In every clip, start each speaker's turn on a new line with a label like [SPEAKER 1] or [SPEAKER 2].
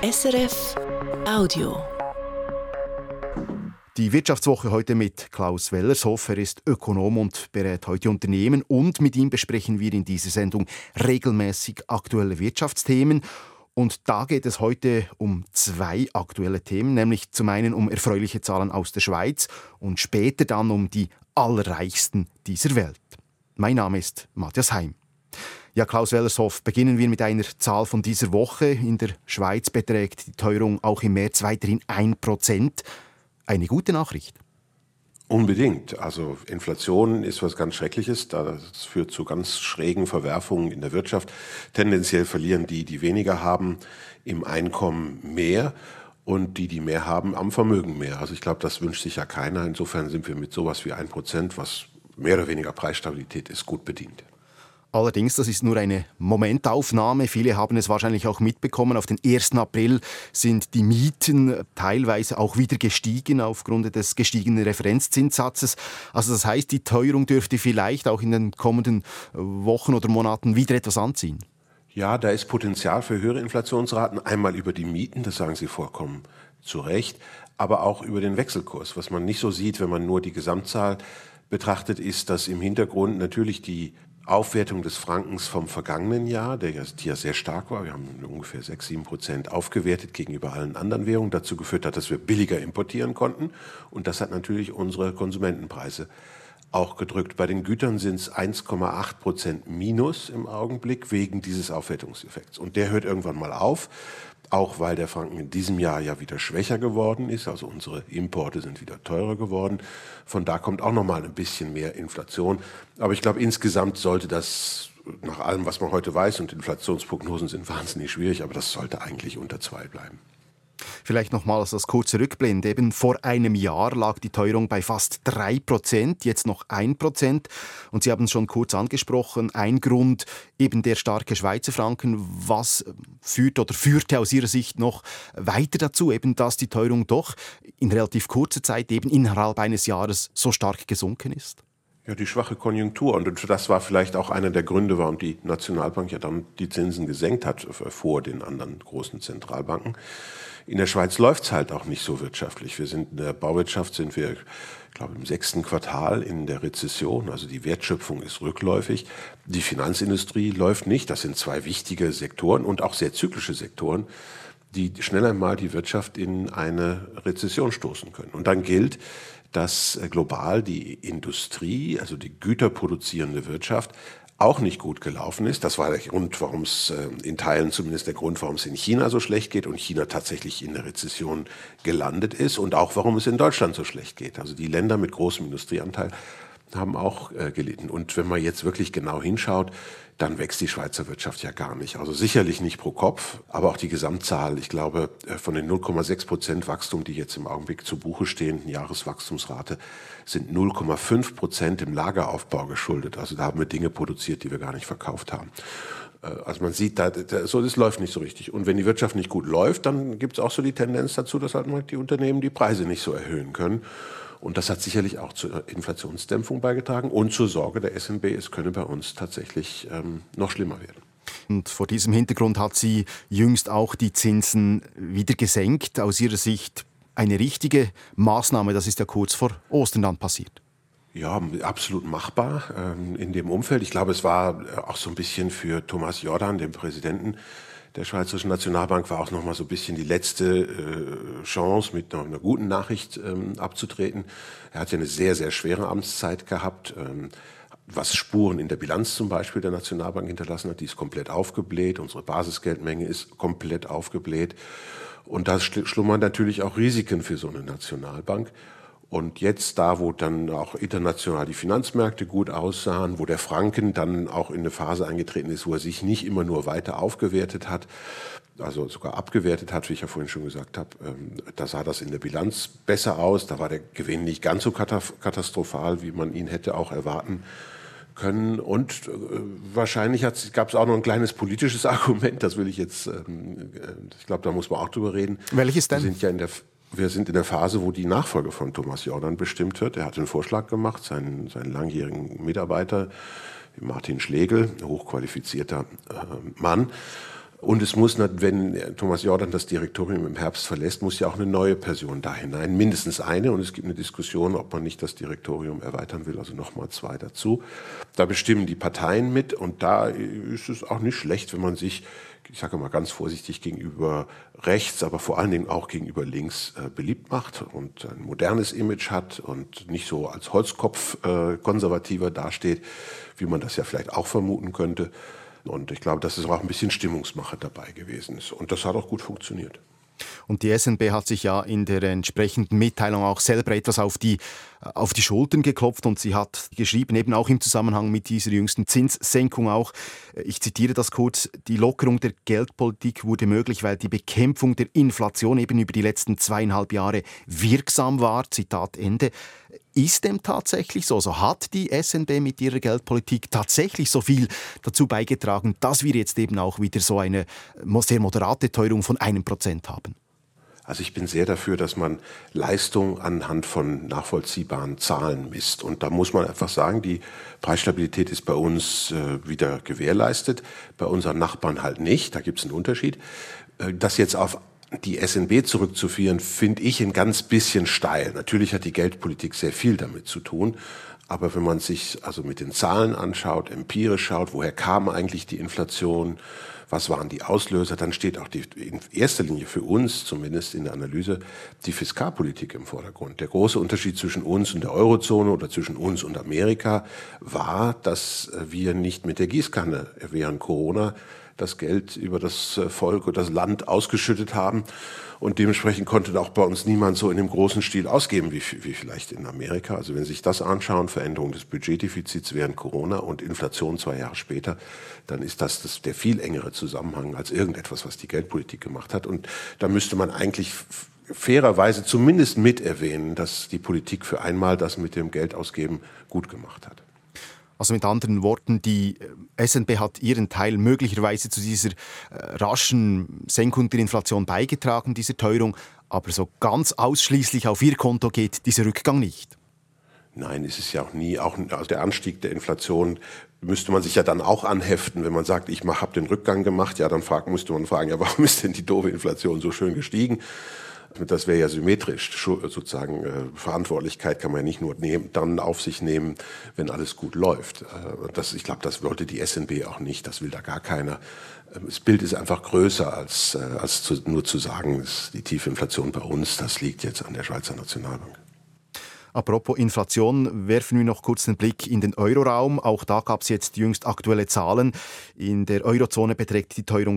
[SPEAKER 1] SRF Audio.
[SPEAKER 2] Die Wirtschaftswoche heute mit Klaus Wellershoff. Er ist Ökonom und berät heute Unternehmen. Und mit ihm besprechen wir in dieser Sendung regelmäßig aktuelle Wirtschaftsthemen. Und da geht es heute um zwei aktuelle Themen, nämlich zum einen um erfreuliche Zahlen aus der Schweiz und später dann um die Allerreichsten dieser Welt. Mein Name ist Matthias Heim. Ja, Klaus Wellershoff, beginnen wir mit einer Zahl von dieser Woche. In der Schweiz beträgt die Teuerung auch im März weiterhin 1%. Eine gute Nachricht.
[SPEAKER 3] Unbedingt. Also Inflation ist was ganz Schreckliches. Das führt zu ganz schrägen Verwerfungen in der Wirtschaft. Tendenziell verlieren die, die weniger haben, im Einkommen mehr und die mehr haben, am Vermögen mehr. Also ich glaube, das wünscht sich ja keiner. Insofern sind wir mit sowas wie 1%, was mehr oder weniger Preisstabilität ist, gut bedient.
[SPEAKER 2] Allerdings, das ist nur eine Momentaufnahme. Viele haben es wahrscheinlich auch mitbekommen. Auf den 1. April sind die Mieten teilweise auch wieder gestiegen aufgrund des gestiegenen Referenzzinssatzes. Also das heißt, die Teuerung dürfte vielleicht auch in den kommenden Wochen oder Monaten wieder etwas anziehen.
[SPEAKER 3] Ja, da ist Potenzial für höhere Inflationsraten. Einmal über die Mieten, das sagen Sie vollkommen zu Recht, aber auch über den Wechselkurs. Was man nicht so sieht, wenn man nur die Gesamtzahl betrachtet, ist, dass im Hintergrund natürlich die Aufwertung des Frankens vom vergangenen Jahr, die ja sehr stark war, wir haben ungefähr 6-7% aufgewertet gegenüber allen anderen Währungen, dazu geführt hat, dass wir billiger importieren konnten. Und das hat natürlich unsere Konsumentenpreise auch gedrückt. Bei den Gütern sind es 1,8% minus im Augenblick wegen dieses Aufwertungseffekts. Und der hört irgendwann mal auf, auch weil der Franken in diesem Jahr ja wieder schwächer geworden ist. Also unsere Importe sind wieder teurer geworden. Von da kommt auch noch mal ein bisschen mehr Inflation. Aber ich glaube, insgesamt sollte das, nach allem, was man heute weiß, und Inflationsprognosen sind wahnsinnig schwierig, aber das sollte eigentlich unter 2 bleiben.
[SPEAKER 2] Vielleicht nochmals das kurze Rückblende. Eben vor einem Jahr lag die Teuerung bei fast 3%, jetzt noch 1%. Und Sie haben es schon kurz angesprochen, ein Grund eben der starke Schweizer Franken. Was führte aus Ihrer Sicht noch weiter dazu, eben dass die Teuerung doch in relativ kurzer Zeit, eben innerhalb eines Jahres, so stark gesunken ist?
[SPEAKER 3] Ja, die schwache Konjunktur. Und das war vielleicht auch einer der Gründe, warum die Nationalbank ja dann die Zinsen gesenkt hat vor den anderen großen Zentralbanken. In der Schweiz läuft es halt auch nicht so wirtschaftlich. Wir sind in der Bauwirtschaft, ich glaube, im 6. Quartal in der Rezession. Also die Wertschöpfung ist rückläufig. Die Finanzindustrie läuft nicht. Das sind zwei wichtige Sektoren und auch sehr zyklische Sektoren, die schnell einmal die Wirtschaft in eine Rezession stoßen können. Und dann gilt, dass global die Industrie, also die güterproduzierende Wirtschaft, auch nicht gut gelaufen ist. Das war der Grund, warum es in Teilen zumindest der Grund, warum es in China so schlecht geht und China tatsächlich in der Rezession gelandet ist und auch warum es in Deutschland so schlecht geht. Also die Länder mit großem Industrieanteil haben auch gelitten. Und wenn man jetzt wirklich genau hinschaut, dann wächst die Schweizer Wirtschaft ja gar nicht. Also sicherlich nicht pro Kopf, aber auch die Gesamtzahl. Ich glaube, von den 0,6% Wachstum, die jetzt im Augenblick zu Buche stehen, Jahreswachstumsrate, sind 0,5% im Lageraufbau geschuldet. Also da haben wir Dinge produziert, die wir gar nicht verkauft haben. Also man sieht, das läuft nicht so richtig. Und wenn die Wirtschaft nicht gut läuft, dann gibt es auch so die Tendenz dazu, dass halt mal die Unternehmen die Preise nicht so erhöhen können. Und das hat sicherlich auch zur Inflationsdämpfung beigetragen und zur Sorge der SNB, es könne bei uns tatsächlich noch schlimmer werden.
[SPEAKER 2] Und vor diesem Hintergrund hat sie jüngst auch die Zinsen wieder gesenkt. Aus Ihrer Sicht eine richtige Maßnahme, das ist ja kurz vor Ostern dann passiert.
[SPEAKER 3] Ja, absolut machbar in dem Umfeld. Ich glaube, es war auch so ein bisschen für Thomas Jordan, den Präsidenten der Schweizerischen Nationalbank, war auch noch mal so ein bisschen die letzte Chance, mit einer guten Nachricht abzutreten. Er hat ja eine sehr, sehr schwere Amtszeit gehabt, was Spuren in der Bilanz zum Beispiel der Nationalbank hinterlassen hat. Die ist komplett aufgebläht, unsere Basisgeldmenge ist komplett aufgebläht. Und da schlummern natürlich auch Risiken für so eine Nationalbank. Und jetzt da, wo dann auch international die Finanzmärkte gut aussahen, wo der Franken dann auch in eine Phase eingetreten ist, wo er sich nicht immer nur weiter aufgewertet hat, also sogar abgewertet hat, wie ich ja vorhin schon gesagt habe, da sah das in der Bilanz besser aus. Da war der Gewinn nicht ganz so katastrophal, wie man ihn hätte auch erwarten können. Und wahrscheinlich gab es auch noch ein kleines politisches Argument, das will ich jetzt, ich glaube, da muss man auch drüber reden.
[SPEAKER 2] Welches denn?
[SPEAKER 3] Wir sind in der Phase, wo die Nachfolge von Thomas Jordan bestimmt wird. Er hat einen Vorschlag gemacht, seinen langjährigen Mitarbeiter, Martin Schlegel, hochqualifizierter Mann. Und es muss, wenn Thomas Jordan das Direktorium im Herbst verlässt, muss ja auch eine neue Person da hinein, mindestens eine. Und es gibt eine Diskussion, ob man nicht das Direktorium erweitern will, also nochmal 2 dazu. Da bestimmen die Parteien mit und da ist es auch nicht schlecht, wenn man sich, ich sage mal ganz vorsichtig, gegenüber rechts, aber vor allen Dingen auch gegenüber links beliebt macht und ein modernes Image hat und nicht so als Holzkopf konservativer dasteht, wie man das ja vielleicht auch vermuten könnte. Und ich glaube, dass es auch ein bisschen Stimmungsmache dabei gewesen ist. Und das hat auch gut funktioniert.
[SPEAKER 2] Und die SNB hat sich ja in der entsprechenden Mitteilung auch selber etwas auf die Schultern geklopft und sie hat geschrieben, eben auch im Zusammenhang mit dieser jüngsten Zinssenkung auch, ich zitiere das kurz, die Lockerung der Geldpolitik wurde möglich, weil die Bekämpfung der Inflation eben über die letzten 2,5 Jahre wirksam war, Zitat Ende. Ist dem tatsächlich so? Also hat die SNB mit ihrer Geldpolitik tatsächlich so viel dazu beigetragen, dass wir jetzt eben auch wieder so eine sehr moderate Teuerung von 1% haben?
[SPEAKER 3] Also ich bin sehr dafür, dass man Leistung anhand von nachvollziehbaren Zahlen misst. Und da muss man einfach sagen, die Preisstabilität ist bei uns wieder gewährleistet, bei unseren Nachbarn halt nicht. Da gibt es einen Unterschied. Das jetzt auf die SNB zurückzuführen, finde ich ein ganz bisschen steil. Natürlich hat die Geldpolitik sehr viel damit zu tun. Aber wenn man sich also mit den Zahlen anschaut, empirisch schaut, woher kam eigentlich die Inflation, was waren die Auslöser, dann steht auch in erster Linie für uns, zumindest in der Analyse, die Fiskalpolitik im Vordergrund. Der große Unterschied zwischen uns und der Eurozone oder zwischen uns und Amerika war, dass wir nicht mit der Gießkanne während Corona das Geld über das Volk oder das Land ausgeschüttet haben. Und dementsprechend konnte auch bei uns niemand so in dem großen Stil ausgeben wie vielleicht in Amerika. Also wenn Sie sich das anschauen, Veränderung des Budgetdefizits während Corona und Inflation 2 Jahre später, dann ist das der viel engere Zusammenhang als irgendetwas, was die Geldpolitik gemacht hat. Und da müsste man eigentlich fairerweise zumindest mit erwähnen, dass die Politik für einmal das mit dem Geldausgeben gut gemacht hat.
[SPEAKER 2] Also mit anderen Worten, die SNB hat ihren Teil möglicherweise zu dieser raschen Senkung der Inflation beigetragen, dieser Teuerung, aber so ganz ausschließlich auf ihr Konto geht dieser Rückgang nicht.
[SPEAKER 3] Nein, es ist ja auch nie, also der Anstieg der Inflation müsste man sich ja dann auch anheften, wenn man sagt, ich habe den Rückgang gemacht, ja, dann müsste man fragen, ja, warum ist denn die doofe Inflation so schön gestiegen? Das wäre ja symmetrisch, sozusagen. Verantwortlichkeit kann man ja nicht nur dann auf sich nehmen, wenn alles gut läuft. Ich glaube, das wollte die SNB auch nicht, das will da gar keiner. Das Bild ist einfach größer, als nur zu sagen, die tiefe Inflation bei uns, das liegt jetzt an der Schweizer Nationalbank.
[SPEAKER 2] Apropos Inflation, werfen wir noch kurz den Blick in den Euroraum. Auch da gab es jetzt jüngst aktuelle Zahlen. In der Eurozone beträgt die Teuerung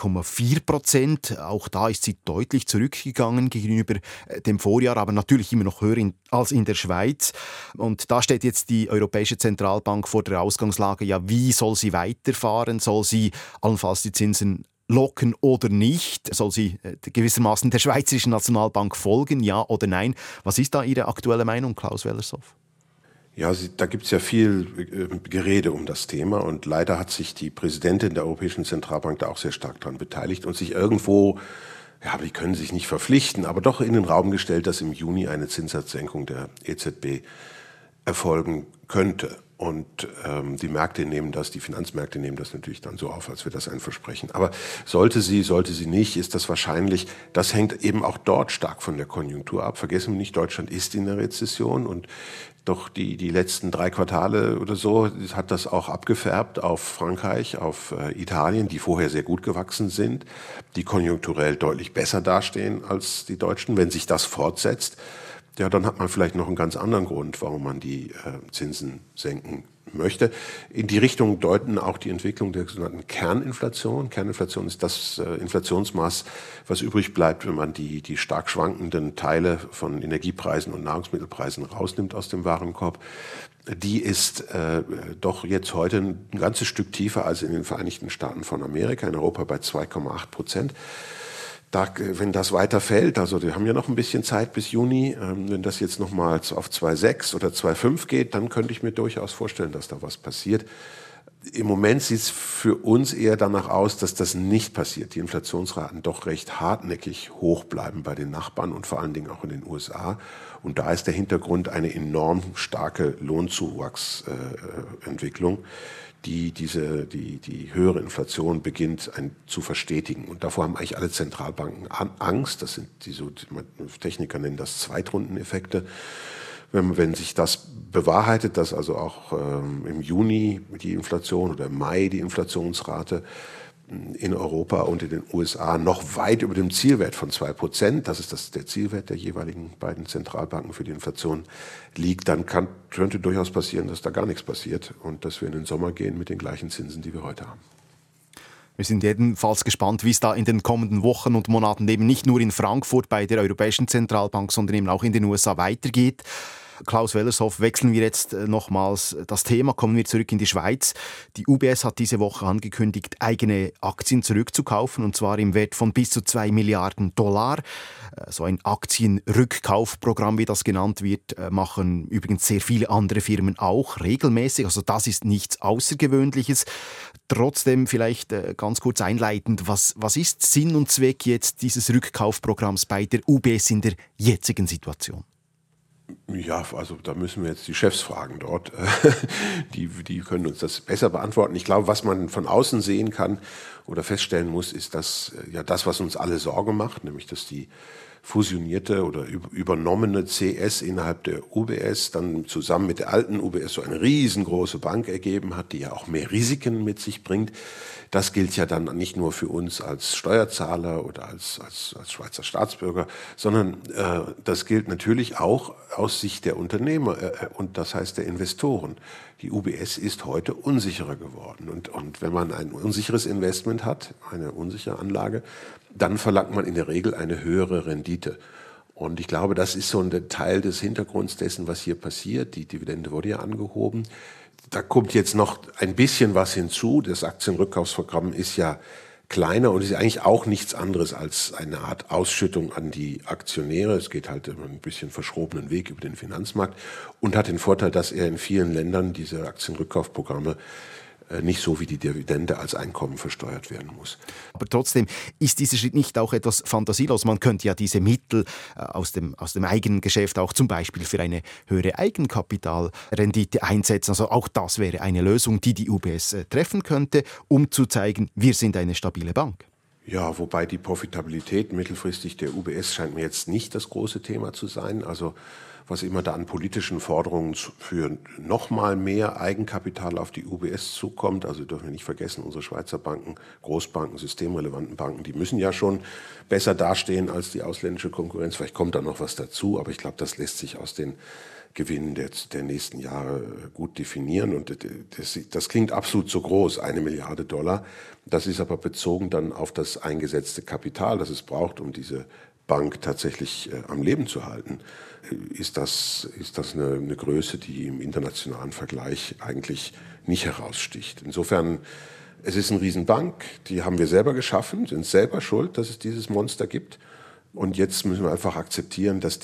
[SPEAKER 2] 2,4%. Auch da ist sie deutlich zurückgegangen gegenüber dem Vorjahr, aber natürlich immer noch höher als in der Schweiz. Und da steht jetzt die Europäische Zentralbank vor der Ausgangslage, ja, wie soll sie weiterfahren? Soll sie allenfalls die Zinsen locken oder nicht? Soll sie gewissermaßen der Schweizerischen Nationalbank folgen, ja oder nein? Was ist da Ihre aktuelle Meinung, Klaus Wellershoff?
[SPEAKER 3] Ja, da gibt es ja viel Gerede um das Thema und leider hat sich die Präsidentin der Europäischen Zentralbank da auch sehr stark daran beteiligt und sich irgendwo, ja, die können sich nicht verpflichten, aber doch in den Raum gestellt, dass im Juni eine Zinssatzsenkung der EZB erfolgen könnte. Und die Finanzmärkte nehmen das natürlich dann so auf, als wäre das ein Versprechen. Aber sollte sie nicht, ist das wahrscheinlich, das hängt eben auch dort stark von der Konjunktur ab. Vergessen wir nicht, Deutschland ist in der Rezession und doch die letzten 3 Quartale oder so hat das auch abgefärbt auf Frankreich, auf Italien, die vorher sehr gut gewachsen sind, die konjunkturell deutlich besser dastehen als die Deutschen. Wenn sich das fortsetzt, ja, dann hat man vielleicht noch einen ganz anderen Grund, warum man die Zinsen senken möchte. In die Richtung deuten auch die Entwicklung der sogenannten Kerninflation. Kerninflation ist das Inflationsmaß, was übrig bleibt, wenn man die stark schwankenden Teile von Energiepreisen und Nahrungsmittelpreisen rausnimmt aus dem Warenkorb. Die ist doch jetzt heute ein ganzes Stück tiefer als in den Vereinigten Staaten von Amerika, in Europa bei 2,8%. Wenn das weiter fällt, also wir haben ja noch ein bisschen Zeit bis Juni, wenn das jetzt nochmal auf 2,6 oder 2,5 geht, dann könnte ich mir durchaus vorstellen, dass da was passiert. Im Moment sieht es für uns eher danach aus, dass das nicht passiert. Die Inflationsraten doch recht hartnäckig hoch bleiben bei den Nachbarn und vor allen Dingen auch in den USA. Und da ist der Hintergrund eine enorm starke Lohnzuwachsentwicklung, die höhere Inflation beginnt zu verstetigen. Und davor haben eigentlich alle Zentralbanken Angst. Das sind Techniker nennen das Zweitrundeneffekte. Wenn sich das bewahrheitet, dass also auch im Juni die Inflation oder im Mai die Inflationsrate in Europa und in den USA noch weit über dem Zielwert von 2%, das ist der Zielwert der jeweiligen beiden Zentralbanken für die Inflation, liegt, dann könnte durchaus passieren, dass da gar nichts passiert und dass wir in den Sommer gehen mit den gleichen Zinsen, die wir heute haben.
[SPEAKER 2] Wir sind jedenfalls gespannt, wie es da in den kommenden Wochen und Monaten eben nicht nur in Frankfurt bei der Europäischen Zentralbank, sondern eben auch in den USA weitergeht. Klaus Wellershoff, wechseln wir jetzt nochmals das Thema, kommen wir zurück in die Schweiz. Die UBS hat diese Woche angekündigt, eigene Aktien zurückzukaufen, und zwar im Wert von bis zu $2 Milliarden. So ein Aktienrückkaufprogramm, wie das genannt wird, machen übrigens sehr viele andere Firmen auch regelmäßig. Also das ist nichts Außergewöhnliches. Trotzdem vielleicht ganz kurz einleitend, was ist Sinn und Zweck jetzt dieses Rückkaufprogramms bei der UBS in der jetzigen Situation?
[SPEAKER 3] Ja, also da müssen wir jetzt die Chefs fragen dort. Die können uns das besser beantworten. Ich glaube, was man von außen sehen kann oder feststellen muss, ist, dass das, was uns alle Sorge macht, nämlich dass die fusionierte oder übernommene CS innerhalb der UBS dann zusammen mit der alten UBS so eine riesengroße Bank ergeben hat, die ja auch mehr Risiken mit sich bringt. Das gilt ja dann nicht nur für uns als Steuerzahler oder als Schweizer Staatsbürger, sondern das gilt natürlich auch aus Sicht der Unternehmer und das heißt der Investoren. Die UBS ist heute unsicherer geworden und wenn man ein unsicheres Investment hat, eine unsichere Anlage, dann verlangt man in der Regel eine höhere Rendite. Und ich glaube, das ist so ein Teil des Hintergrunds dessen, was hier passiert. Die Dividende wurde ja angehoben. Da kommt jetzt noch ein bisschen was hinzu. Das Aktienrückkaufsprogramm ist ja kleiner und ist eigentlich auch nichts anderes als eine Art Ausschüttung an die Aktionäre. Es geht halt über ein bisschen verschrobenen Weg über den Finanzmarkt und hat den Vorteil, dass er in vielen Ländern diese Aktienrückkaufprogramme nicht so wie die Dividende als Einkommen versteuert werden muss.
[SPEAKER 2] Aber trotzdem ist dieser Schritt nicht auch etwas fantasielos. Man könnte ja diese Mittel aus dem eigenen Geschäft auch zum Beispiel für eine höhere Eigenkapitalrendite einsetzen. Also auch das wäre eine Lösung, die UBS treffen könnte, um zu zeigen, wir sind eine stabile Bank.
[SPEAKER 3] Ja, wobei die Profitabilität mittelfristig der UBS scheint mir jetzt nicht das große Thema zu sein. Also was immer da an politischen Forderungen für noch mal mehr Eigenkapital auf die UBS zukommt. Also dürfen wir nicht vergessen, unsere Schweizer Banken, Großbanken, systemrelevanten Banken, die müssen ja schon besser dastehen als die ausländische Konkurrenz. Vielleicht kommt da noch was dazu, aber ich glaube, das lässt sich aus den Gewinnen der nächsten Jahre gut definieren. Und das klingt absolut zu groß, $1 Milliarde. Das ist aber bezogen dann auf das eingesetzte Kapital, das es braucht, um diese Bank tatsächlich am Leben zu halten. Ist das eine Größe, die im internationalen Vergleich eigentlich nicht heraussticht. Insofern, es ist eine Riesenbank, die haben wir selber geschaffen, sind selber schuld, dass es dieses Monster gibt. Und jetzt müssen wir einfach akzeptieren, dass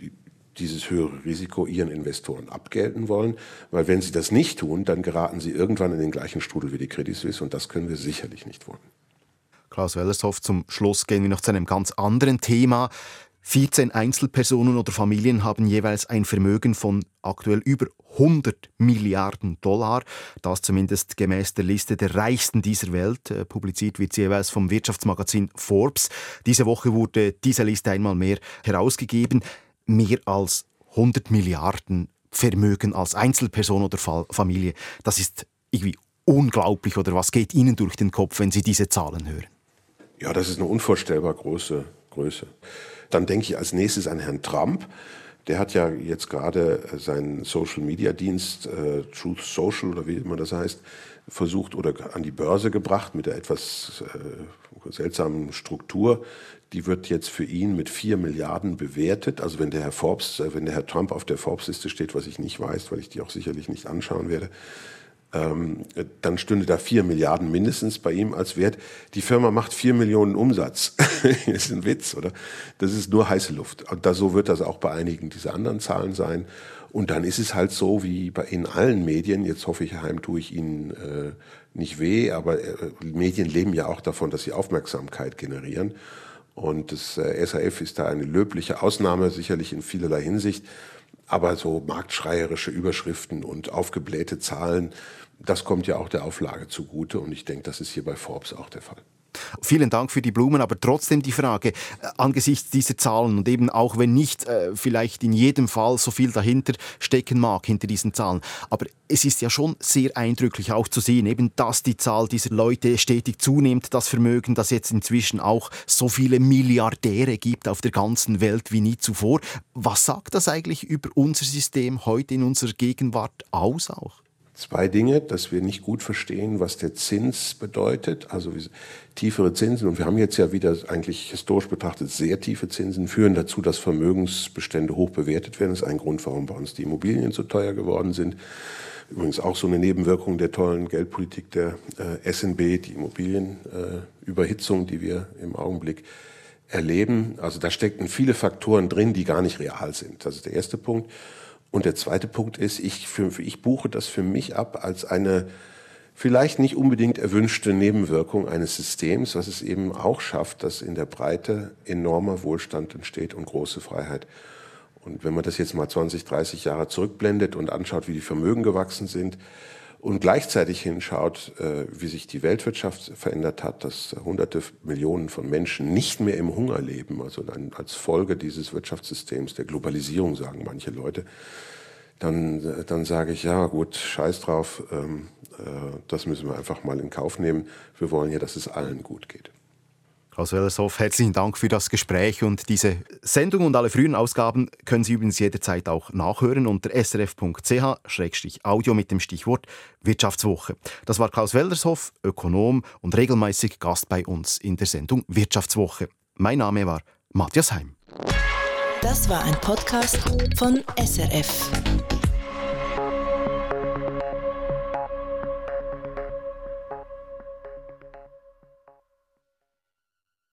[SPEAKER 3] dieses höhere Risiko ihren Investoren abgelten wollen, weil wenn sie das nicht tun, dann geraten sie irgendwann in den gleichen Strudel wie die Credit Suisse und das können wir sicherlich nicht wollen.
[SPEAKER 2] Klaus Wellershoff, zum Schluss gehen wir noch zu einem ganz anderen Thema. 14 Einzelpersonen oder Familien haben jeweils ein Vermögen von aktuell über $100 Milliarden. Das zumindest gemäß der Liste der Reichsten dieser Welt. Publiziert wird sie jeweils vom Wirtschaftsmagazin Forbes. Diese Woche wurde diese Liste einmal mehr herausgegeben. Mehr als 100 Milliarden Vermögen als Einzelperson oder Familie. Das ist irgendwie unglaublich. Oder was geht Ihnen durch den Kopf, wenn Sie diese Zahlen hören?
[SPEAKER 3] Ja, das ist eine unvorstellbar große Größe. Dann denke ich als nächstes an Herrn Trump. Der hat ja jetzt gerade seinen Social-Media-Dienst, Truth Social oder wie immer das heißt, versucht oder an die Börse gebracht mit der etwas seltsamen Struktur. Die wird jetzt für ihn mit 4 Milliarden bewertet. Also wenn der Herr Trump auf der Forbes-Liste steht, was ich nicht weiß, weil ich die auch sicherlich nicht anschauen werde, dann stünde da 4 Milliarden mindestens bei ihm als Wert. Die Firma macht 4 Millionen Umsatz. Das ist ein Witz, oder? Das ist nur heiße Luft. Und so wird das auch bei einigen dieser anderen Zahlen sein. Und dann ist es halt so wie in allen Medien, jetzt hoffe ich, Herr Heim, tue ich Ihnen nicht weh, aber Medien leben ja auch davon, dass sie Aufmerksamkeit generieren. Und das SAF ist da eine löbliche Ausnahme, sicherlich in vielerlei Hinsicht. Aber so marktschreierische Überschriften und aufgeblähte Zahlen, Das kommt ja auch der Auflage zugute und ich denke, das ist hier bei Forbes auch der Fall.
[SPEAKER 2] Vielen Dank für die Blumen, aber trotzdem die Frage, angesichts dieser Zahlen und eben auch wenn nicht vielleicht in jedem Fall so viel dahinter stecken mag, hinter diesen Zahlen, aber es ist ja schon sehr eindrücklich auch zu sehen, eben, dass die Zahl dieser Leute stetig zunimmt, das Vermögen, dass jetzt inzwischen auch so viele Milliardäre gibt auf der ganzen Welt wie nie zuvor. Was sagt das eigentlich über unser System heute in unserer Gegenwart aus auch?
[SPEAKER 3] 2 Dinge, dass wir nicht gut verstehen, was der Zins bedeutet, also tiefere Zinsen. Und wir haben jetzt ja wieder eigentlich historisch betrachtet sehr tiefe Zinsen, führen dazu, dass Vermögensbestände hoch bewertet werden. Das ist ein Grund, warum bei uns die Immobilien so teuer geworden sind. Übrigens auch so eine Nebenwirkung der tollen Geldpolitik der SNB, die Immobilienüberhitzung, die wir im Augenblick erleben. Also da stecken viele Faktoren drin, die gar nicht real sind. Das ist der erste Punkt. Und der zweite Punkt ist, ich buche das für mich ab als eine vielleicht nicht unbedingt erwünschte Nebenwirkung eines Systems, was es eben auch schafft, dass in der Breite enormer Wohlstand entsteht und große Freiheit. Und wenn man das jetzt mal 20, 30 Jahre zurückblendet und anschaut, wie die Vermögen gewachsen sind und gleichzeitig hinschaut, wie sich die Weltwirtschaft verändert hat, dass hunderte Millionen von Menschen nicht mehr im Hunger leben, also als Folge dieses Wirtschaftssystems, der Globalisierung, sagen manche Leute, dann sage ich, ja gut, scheiß drauf, das müssen wir einfach mal in Kauf nehmen. Wir wollen ja, dass es allen gut geht.
[SPEAKER 2] Klaus Wellershoff, herzlichen Dank für das Gespräch und diese Sendung und alle frühen Ausgaben können Sie übrigens jederzeit auch nachhören unter srf.ch/audio mit dem Stichwort Wirtschaftswoche. Das war Klaus Wellershoff, Ökonom und regelmäßig Gast bei uns in der Sendung Wirtschaftswoche. Mein Name war Matthias Heim.
[SPEAKER 1] Das war ein Podcast von SRF.